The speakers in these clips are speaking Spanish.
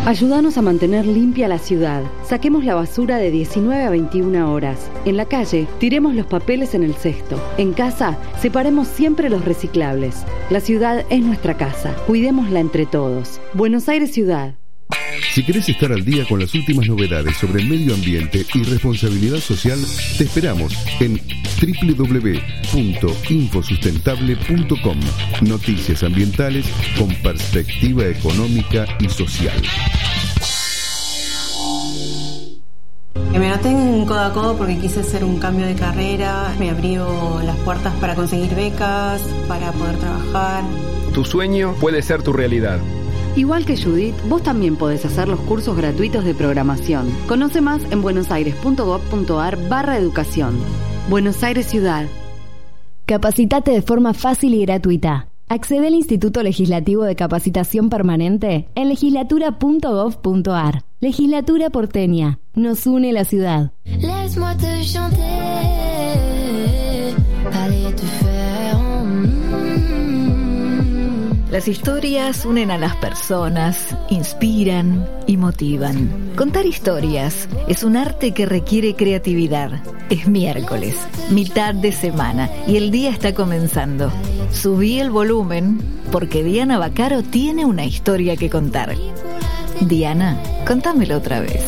Ayúdanos a mantener limpia la ciudad. Saquemos la basura de 19 a 21 horas. En la calle, tiremos los papeles en el cesto. En casa, separemos siempre los reciclables. La ciudad es nuestra casa. Cuidémosla entre todos. Buenos Aires Ciudad. Si querés estar al día con las últimas novedades sobre el medio ambiente y responsabilidad social, te esperamos en www.infosustentable.com. Noticias ambientales con perspectiva económica y social. Me anoté en Codo a Codo porque quise hacer un cambio de carrera. Me abrió las puertas para conseguir becas, para poder trabajar. Tu sueño puede ser tu realidad. Igual que Judith, vos también podés hacer los cursos gratuitos de programación. Conoce más en buenosaires.gov.ar/educación. Buenos Aires Ciudad. Capacitate de forma fácil y gratuita. Accede al Instituto Legislativo de Capacitación Permanente en legislatura.gov.ar. Legislatura porteña. Nos une la ciudad. Laisse-moi te chanter, allez te faire. Las historias unen a las personas, inspiran y motivan. Contar historias es un arte que requiere creatividad. Es miércoles, mitad de semana, y el día está comenzando. Subí el volumen porque Diana Baccaro tiene una historia que contar. Diana, contámelo otra vez.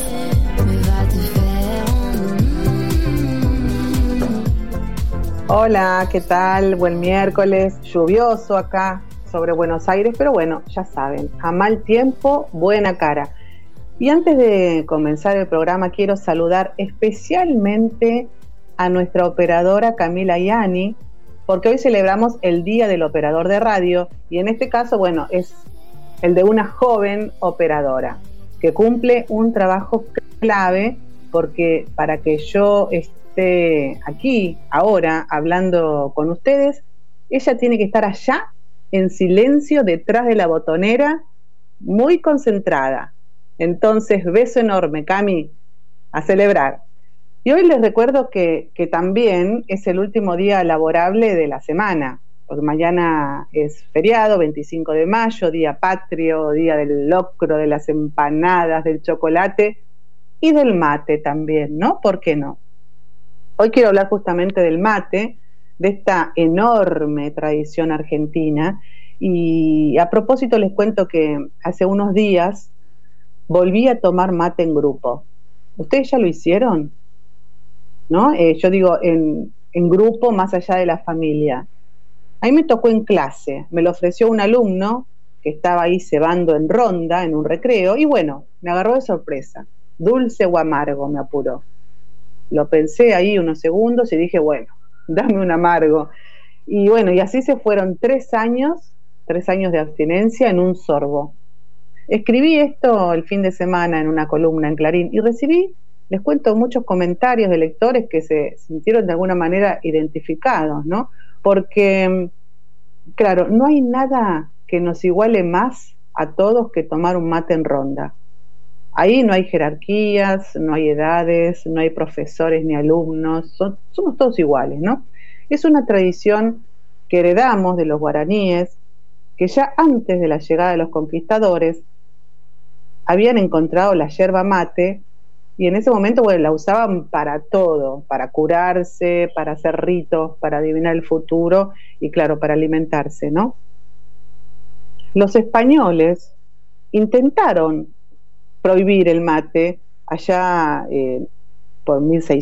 Hola, ¿qué tal? Buen miércoles, lluvioso acá sobre Buenos Aires, pero bueno, ya saben, a mal tiempo, buena cara. Y antes de comenzar el programa, quiero saludar especialmente a nuestra operadora Camila Yani, porque hoy celebramos el Día del Operador de Radio, y en este caso, bueno, es el de una joven operadora, que cumple un trabajo clave, porque para que yo esté aquí, ahora, hablando con ustedes, ella tiene que estar allá, en silencio, detrás de la botonera, muy concentrada. Entonces, beso enorme, Cami, a celebrar. Y hoy les recuerdo que también es el último día laborable de la semana, porque mañana es feriado, 25 de mayo, día patrio, día del locro, de las empanadas, del chocolate y del mate también, ¿no? ¿Por qué no? Hoy quiero hablar justamente del mate, de esta enorme tradición argentina, y a propósito les cuento que hace unos días volví a tomar mate en grupo. ¿Ustedes ya lo hicieron? ¿No? Yo digo en grupo, más allá de la familia. A mí me tocó en clase, me lo ofreció un alumno que estaba ahí cebando en ronda, en un recreo, y bueno, me agarró de sorpresa. Dulce o amargo, me apuró. Lo pensé ahí unos segundos y dije, bueno, dame un amargo. Y bueno, y así se fueron 3 años de abstinencia en un sorbo. Escribí esto el fin de semana en una columna en Clarín y recibí, les cuento, muchos comentarios de lectores que se sintieron de alguna manera identificados, ¿no? Porque, claro, no hay nada que nos iguale más a todos que tomar un mate en ronda. Ahí no hay jerarquías, no hay edades, no hay profesores ni alumnos, somos todos iguales, ¿no? Es una tradición que heredamos de los guaraníes, que ya antes de la llegada de los conquistadores habían encontrado la yerba mate y en ese momento, bueno, la usaban para todo, para curarse, para hacer ritos, para adivinar el futuro y claro, para alimentarse, ¿no? Los españoles intentaron prohibir el mate allá por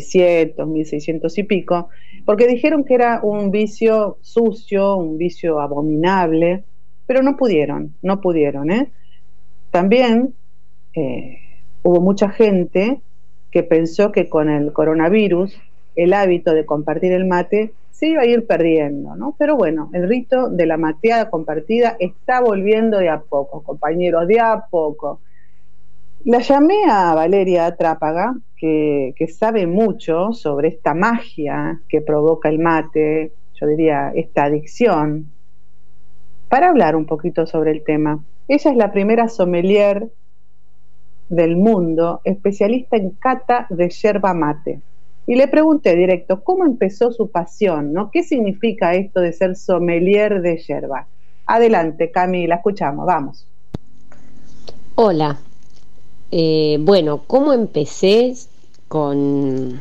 1600 y pico, porque dijeron que era un vicio sucio, un vicio abominable, pero no pudieron, ¿eh? También hubo mucha gente que pensó que con el coronavirus el hábito de compartir el mate se iba a ir perdiendo, ¿no? Pero bueno, el rito de la mateada compartida está volviendo de a poco, compañeros, de a poco. La llamé a Valeria Trápaga, que sabe mucho sobre esta magia que provoca el mate, yo diría esta adicción, para hablar un poquito sobre el tema. Ella es la primera sommelier del mundo, especialista en cata de yerba mate. Y le pregunté directo, ¿cómo empezó su pasión, ¿no? ¿Qué significa esto de ser sommelier de yerba? Adelante, Cami, la escuchamos, vamos. Hola. Bueno, ¿cómo empecé con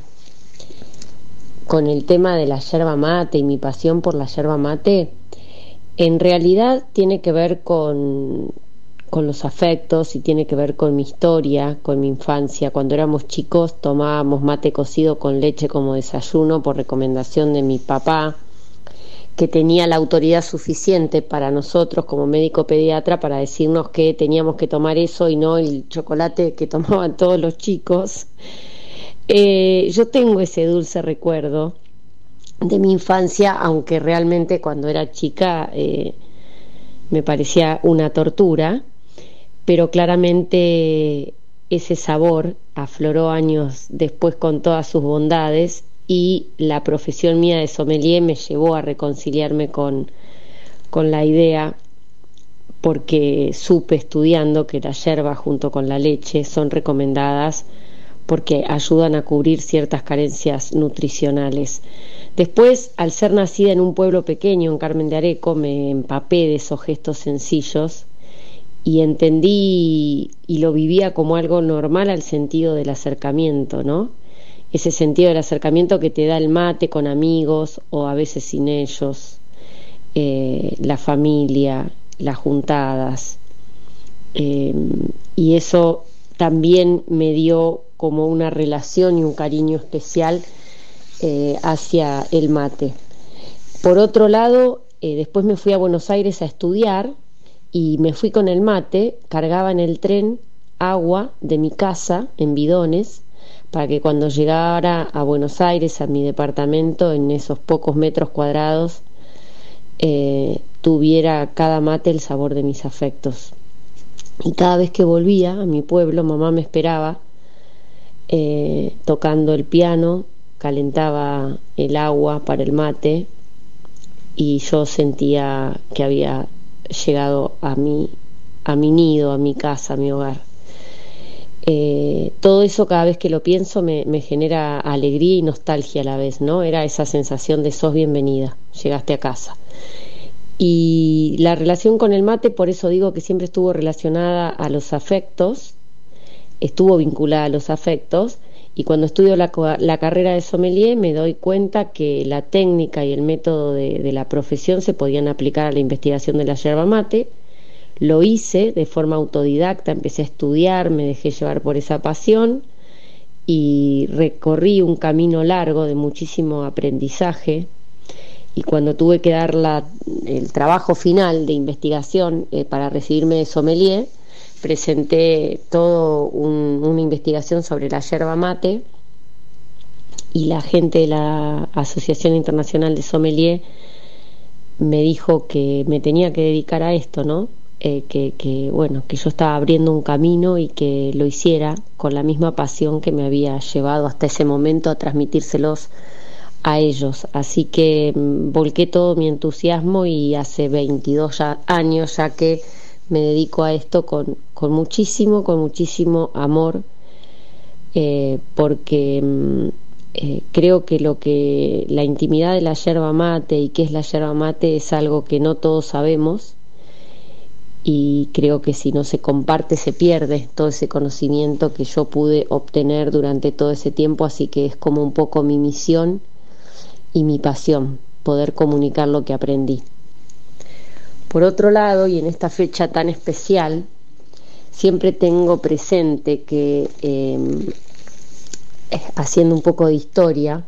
el tema de la yerba mate y mi pasión por la yerba mate? En realidad tiene que ver con los afectos y tiene que ver con mi historia, con mi infancia. Cuando éramos chicos tomábamos mate cocido con leche como desayuno por recomendación de mi papá, que tenía la autoridad suficiente para nosotros como médico pediatra para decirnos que teníamos que tomar eso y no el chocolate que tomaban todos los chicos. Yo tengo ese dulce recuerdo de mi infancia, aunque realmente cuando era chica me parecía una tortura, pero claramente ese sabor afloró años después con todas sus bondades, y la profesión mía de sommelier me llevó a reconciliarme con la idea, porque supe estudiando que la yerba junto con la leche son recomendadas porque ayudan a cubrir ciertas carencias nutricionales. Después, al ser nacida en un pueblo pequeño, en Carmen de Areco, me empapé de esos gestos sencillos y entendí y lo vivía como algo normal al sentido del acercamiento, ¿no? Ese sentido del acercamiento que te da el mate con amigos o a veces sin ellos, la familia, las juntadas, y eso también me dio como una relación y un cariño especial hacia el mate. Por otro lado, después me fui a Buenos Aires a estudiar y me fui con el mate, cargaba en el tren agua de mi casa en bidones para que cuando llegara a Buenos Aires, a mi departamento, en esos pocos metros cuadrados, tuviera cada mate el sabor de mis afectos. Y cada vez que volvía a mi pueblo, mamá me esperaba tocando el piano, calentaba el agua para el mate y yo sentía que había llegado a mi nido, a mi casa, a mi hogar. Todo eso, cada vez que lo pienso, me genera alegría y nostalgia a la vez, ¿no? Era esa sensación de sos bienvenida, llegaste a casa. Y la relación con el mate, por eso digo que siempre estuvo relacionada a los afectos, estuvo vinculada a los afectos, y cuando estudio la carrera de sommelier me doy cuenta que la técnica y el método de la profesión se podían aplicar a la investigación de la yerba mate. Lo hice de forma autodidacta, empecé a estudiar, me dejé llevar por esa pasión y recorrí un camino largo de muchísimo aprendizaje, y cuando tuve que dar el trabajo final de investigación para recibirme de sommelier, presenté toda una investigación sobre la yerba mate, y la gente de la Asociación Internacional de Sommelier me dijo que me tenía que dedicar a esto, ¿no? Que yo estaba abriendo un camino y que lo hiciera con la misma pasión que me había llevado hasta ese momento a transmitírselos a ellos. Así que volqué todo mi entusiasmo y hace 22 años ya que me dedico a esto con muchísimo amor, porque creo que la intimidad de la yerba mate y qué es la yerba mate es algo que no todos sabemos, y creo que si no se comparte se pierde todo ese conocimiento que yo pude obtener durante todo ese tiempo. Así que es como un poco mi misión y mi pasión, poder comunicar lo que aprendí. Por otro lado, y en esta fecha tan especial, siempre tengo presente que, haciendo un poco de historia,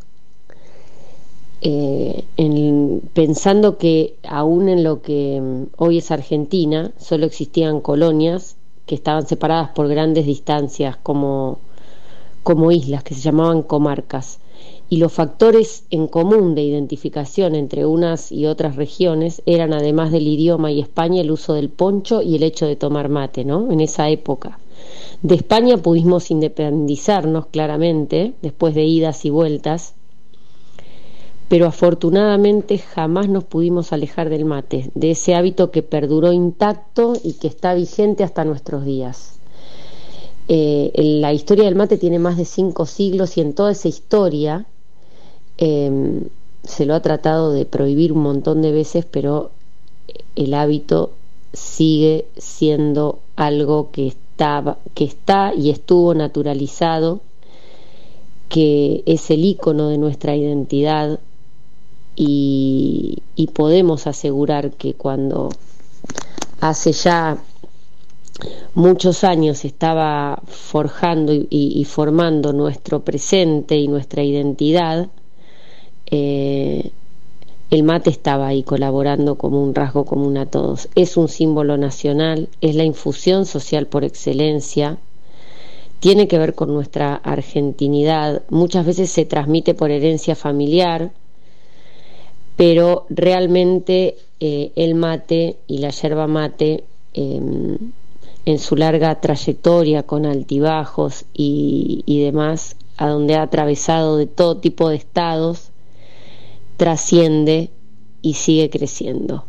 pensando que aún en lo que hoy es Argentina, solo existían colonias que estaban separadas por grandes distancias como islas, que se llamaban comarcas, y los factores en común de identificación entre unas y otras regiones eran, además del idioma y España, el uso del poncho y el hecho de tomar mate, ¿no? En esa época. De España pudimos independizarnos claramente, después de idas y vueltas, pero afortunadamente jamás nos pudimos alejar del mate, de ese hábito que perduró intacto y que está vigente hasta nuestros días. La historia del mate tiene más de 5 siglos, y en toda esa historia se lo ha tratado de prohibir un montón de veces, pero el hábito sigue siendo algo que está y estuvo naturalizado, que es el ícono de nuestra identidad, y podemos asegurar que cuando hace ya muchos años estaba forjando y formando nuestro presente y nuestra identidad, el mate estaba ahí colaborando como un rasgo común a todos. Es un símbolo nacional, es la infusión social por excelencia, tiene que ver con nuestra argentinidad, muchas veces se transmite por herencia familiar, pero realmente el mate y la yerba mate, en su larga trayectoria con altibajos y demás, a donde ha atravesado de todo tipo de estados, trasciende y sigue creciendo.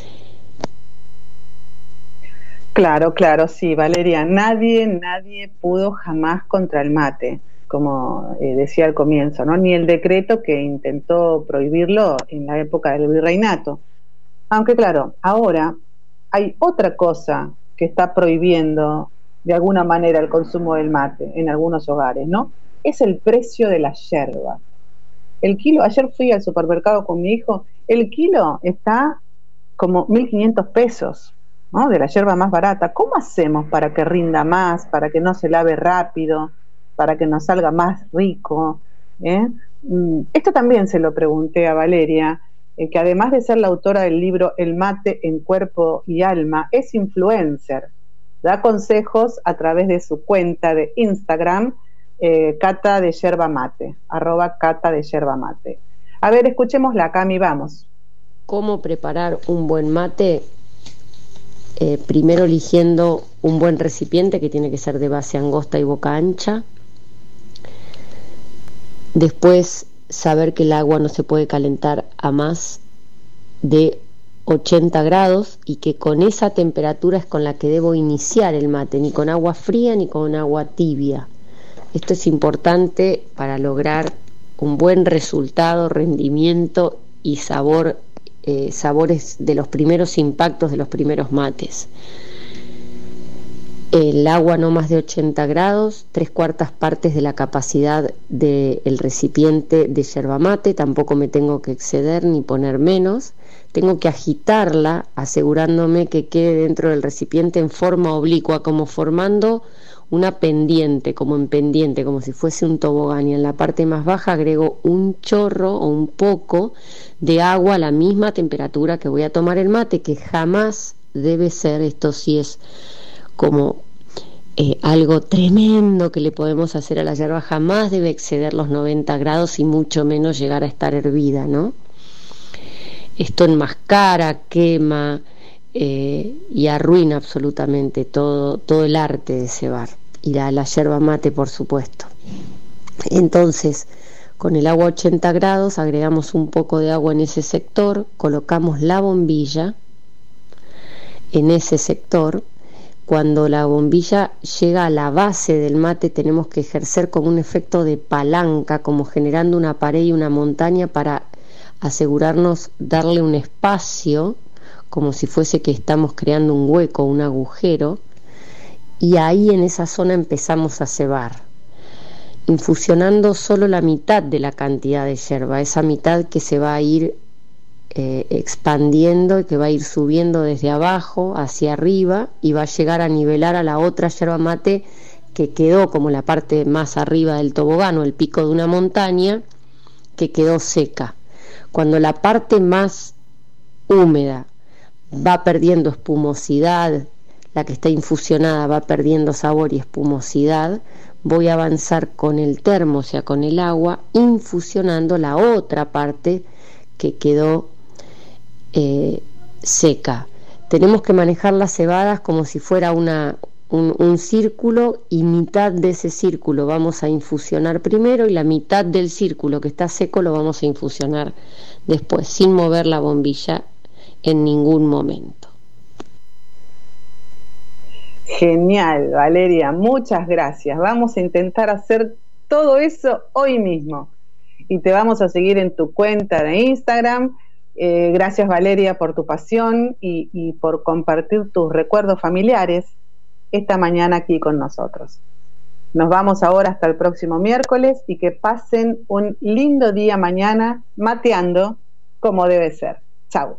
Claro, sí, Valeria, nadie pudo jamás contra el mate, como decía al comienzo, ¿no? Ni el decreto que intentó prohibirlo en la época del virreinato. Aunque claro, ahora hay otra cosa que está prohibiendo de alguna manera el consumo del mate en algunos hogares, ¿no? Es el precio de la yerba. El kilo, ayer fui al supermercado con mi hijo, el kilo está como 1.500 pesos, ¿no? De la yerba más barata. ¿Cómo hacemos para que rinda más, para que no se lave rápido, para que nos salga más rico? Esto también se lo pregunté a Valeria, que además de ser la autora del libro El mate en cuerpo y alma, es influencer. Da consejos a través de su cuenta de Instagram, Cata de Yerba Mate, @Cata de Yerba Mate. A ver, escuchémosla, Cami, vamos. ¿Cómo preparar un buen mate? Primero eligiendo un buen recipiente, que tiene que ser de base angosta y boca ancha. Después, saber que el agua no se puede calentar a más de 80 grados y que con esa temperatura es con la que debo iniciar el mate, ni con agua fría ni con agua tibia. Esto es importante para lograr un buen resultado, rendimiento y sabores de los primeros impactos de los primeros mates. El agua no más de 80 grados, 3/4 partes de la capacidad del recipiente de yerba mate, tampoco me tengo que exceder ni poner menos. Tengo que agitarla asegurándome que quede dentro del recipiente en forma oblicua, como formando una pendiente, como en pendiente, como si fuese un tobogán, y en la parte más baja agrego un chorro o un poco de agua a la misma temperatura que voy a tomar el mate, que jamás debe ser, esto sí es como algo tremendo que le podemos hacer a la yerba, jamás debe exceder los 90 grados y mucho menos llegar a estar hervida, ¿no? Esto enmascara, quema y arruina absolutamente todo el arte de cebar, y la yerba mate, por supuesto. Entonces, con el agua a 80 grados agregamos un poco de agua en ese sector, colocamos la bombilla en ese sector. Cuando la bombilla llega a la base del mate, tenemos que ejercer como un efecto de palanca, como generando una pared y una montaña, para asegurarnos darle un espacio, como si fuese que estamos creando un hueco, un agujero, y ahí en esa zona empezamos a cebar, infusionando solo la mitad de la cantidad de yerba, esa mitad que se va a ir expandiendo y que va a ir subiendo desde abajo hacia arriba y va a llegar a nivelar a la otra yerba mate que quedó como la parte más arriba del tobogán o el pico de una montaña, que quedó seca. Cuando la parte más húmeda va perdiendo espumosidad, la que está infusionada va perdiendo sabor y espumosidad, voy a avanzar con el termo, o sea, con el agua, infusionando la otra parte que quedó seca. Tenemos que manejar las cebadas como si fuera un círculo, y mitad de ese círculo vamos a infusionar primero y la mitad del círculo que está seco lo vamos a infusionar después, sin mover la bombilla en ningún momento. Genial, Valeria, muchas gracias. Vamos a intentar hacer todo eso hoy mismo y te vamos a seguir en tu cuenta de Instagram. Gracias, Valeria, por tu pasión y por compartir tus recuerdos familiares esta mañana aquí con nosotros. Nos vamos ahora hasta el próximo miércoles y que pasen un lindo día mañana mateando como debe ser. Chau.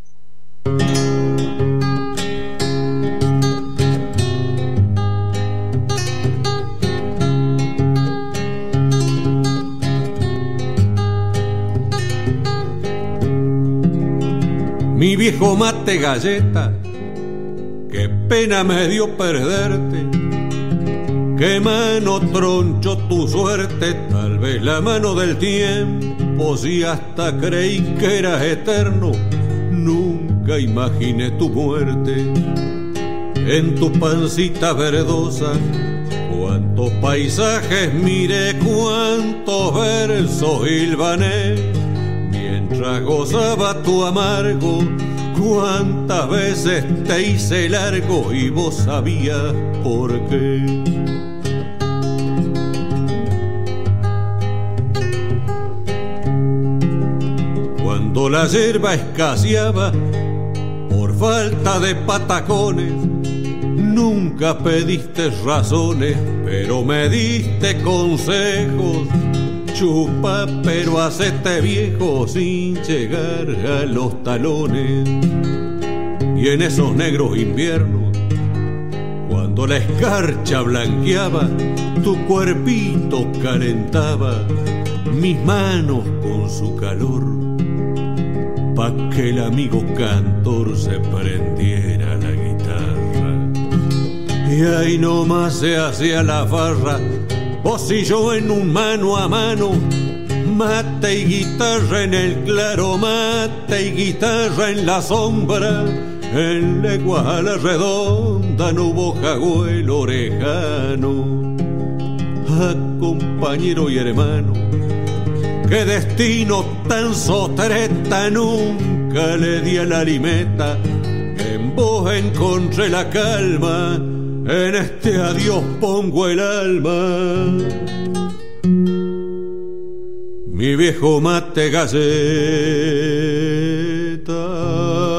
Mi viejo mate galleta, qué pena me dio perderte. Qué mano tronchó tu suerte, tal vez la mano del tiempo. Si hasta creí que eras eterno, nunca imaginé tu muerte. En tu pancita verdosa, cuántos paisajes miré, cuántos versos hilvané. Mientras gozaba tu amargo, cuántas veces te hice largo y vos sabías por qué. Cuando la hierba escaseaba por falta de patacones, nunca pediste razones, pero me diste consejos. Chupa, pero hacete viejo sin llegar a los talones. Y en esos negros inviernos, cuando la escarcha blanqueaba, tu cuerpito calentaba mis manos con su calor, pa' que el amigo cantor se prendiera la guitarra. Y ahí nomás se hacía la farra, vos y yo en un mano a mano, mate y guitarra en el claro, mate y guitarra en la sombra. En leguas a la redonda no hubo jagüelo orejano. Ah, compañero y hermano, qué destino tan sotreta, nunca le di a la limeta. En vos encontré la calma, en este adiós pongo el alma. Mi viejo mate galleta.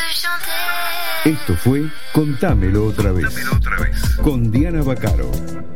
Esto fue Contámelo otra vez, con Diana Baccaro.